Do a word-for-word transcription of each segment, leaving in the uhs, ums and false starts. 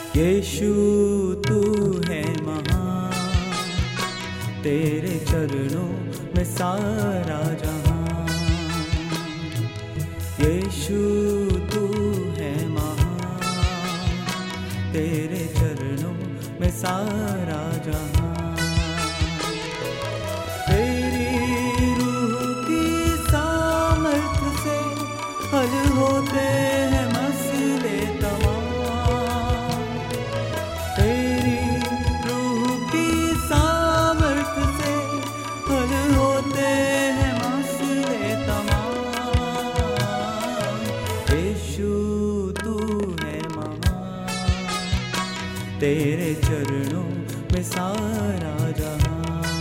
यीशु तू है महान, तेरे चरणों में सारा जहां। यीशु तू है महान, तेरे चरणों में सारा जहां। तेरी रूह की सामर्थ से हल होते हैं मसले तमाम। तेरी रूह की सामर्थ से हल होते हैं मसले तमाम। यीशु तू है महान, तेरे चरणों में सारा जहां।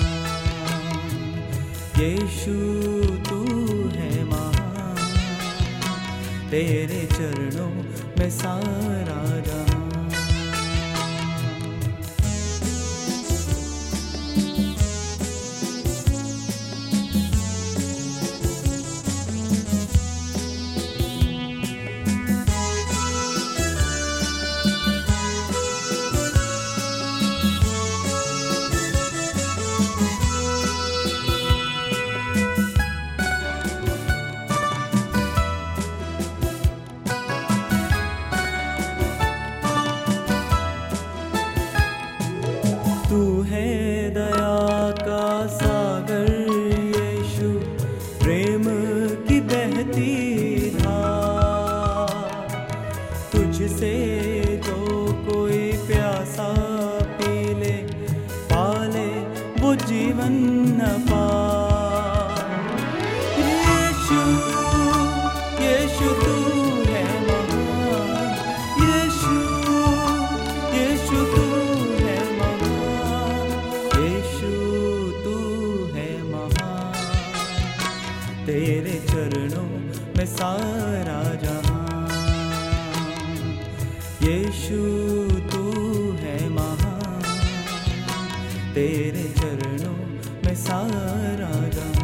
यीशु तू है महान, तेरे चरणों में सारा जहां। तू है दया का सागर यीशु, प्रेम की बहती धार। तुझसे जो कोई प्यासा पी ले, पाले वो जीवन न पाए। यीशु यीशु तू है महान, यीशु यीशु तू है महान। यीशु तू है महान, तेरे चरणों में सारा जहां। यीशु तू है महान, तेरे चरणों में सारा जहां।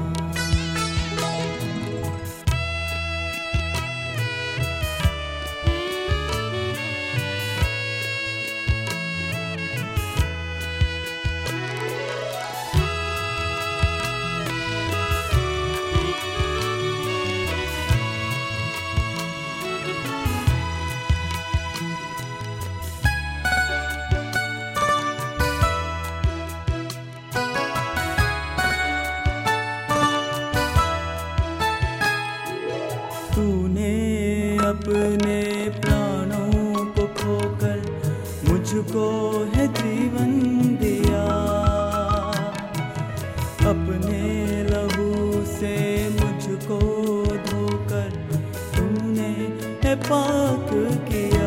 तूने अपने प्राणों को खोकर मुझको है जीवन दिया। अपने लहू से मुझको धोकर तूने है पाक किया।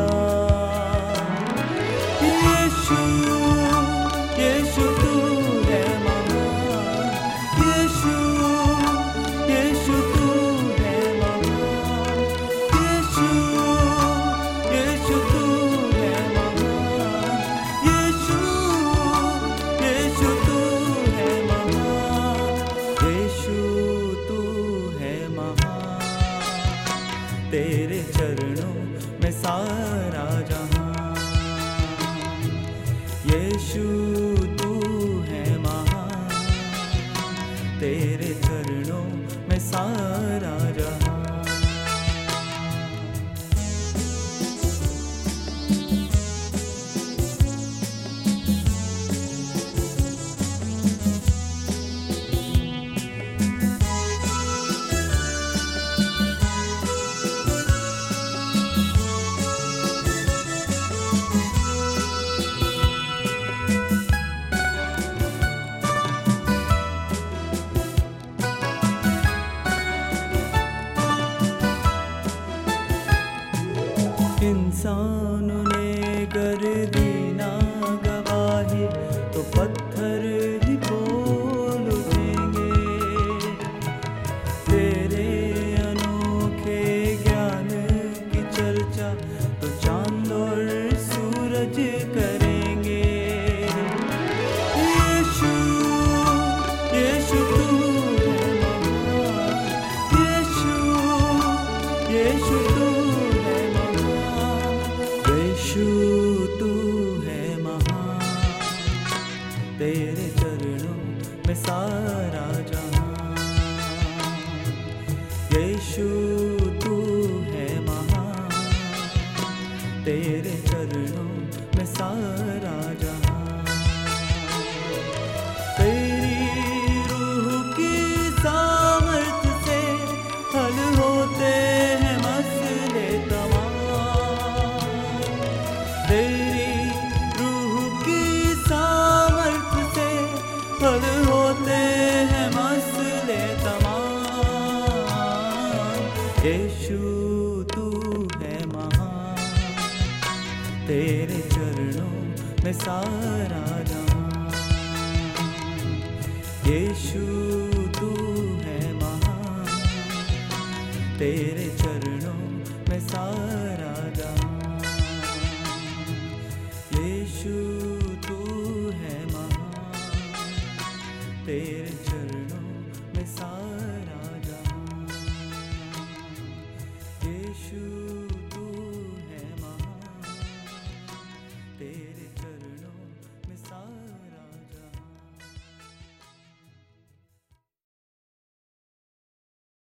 यीशु यीशु तू है महान, यीशु यीशु तू है महान। यीशु यीशु तू है महान, यीशु यीशु तू है महान। यीशु तू है महान, तेरे चरणों में सारा जहां। यीशु तू है महान, तेरे चरणों में सारा जहां। इंसानों ने कर दी ना गवाही, तो पत्थर ही बोल उठेंगे। तेरे अनोखे ज्ञान की चर्चा तो चांद और सूरज करेंगे। यीशु यीशु तू है महान, यीशु यीशु तू है महान। यीशु तू तेरे चरणों में सारा जहां। तेरी रूह की सामर्थ से हल होते हैं मसले तमाम। तेरी रूह की सामर्थ से हल होते हैं मसले तमाम। यीशु तू है महान, तेरे चरणों में सारा जहां। यीशु तू है महान, तेरे चरणों में सारा जहां। यीशु तू है महान, तेरे